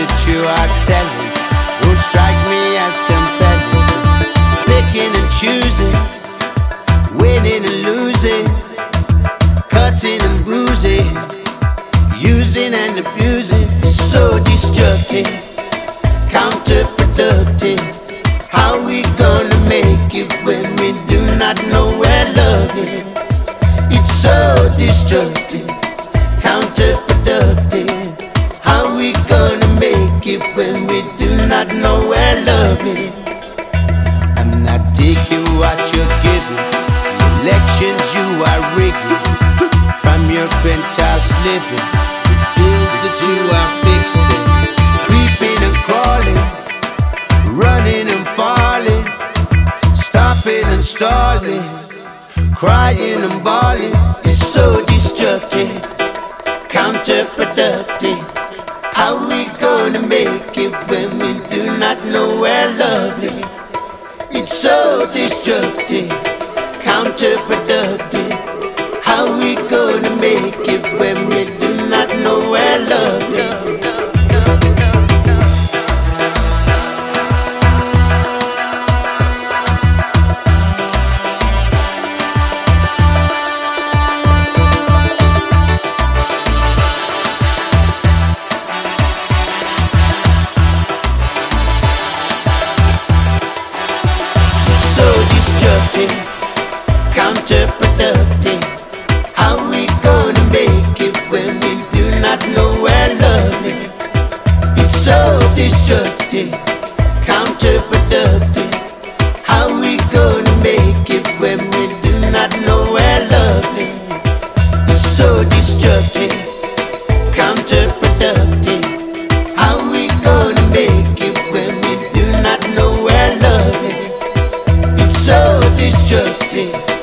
the truth I tell it don't strike me as compelling. Picking and choosing, winning and losing, cutting and bruising, using and abusing. So destructive, counterproductive. How we gonna make it when we do not know where love is? It's so destructive, counterproductive. How we gonna make it when we do not know where love is? I'm not taking what you're giving. Elections you are rigging. From your penthouse living, the deals that you are fixing. Creeping and crawling, running and falling, stopping and stalling, crying and bawling. It's so destructive, counterproductive. How we gonna make it when we do not know where love is? It's so destructive, counterproductive. How we gonna make it when we do not know where love is? So destructive, counterproductive. How we gonna make it when we do not know where love is? It's so destructive, counterproductive. How we gonna make it when we do not know where love is? It's so destructive, counterproductive. How we gonna make it when we do not know where love is? So destructive,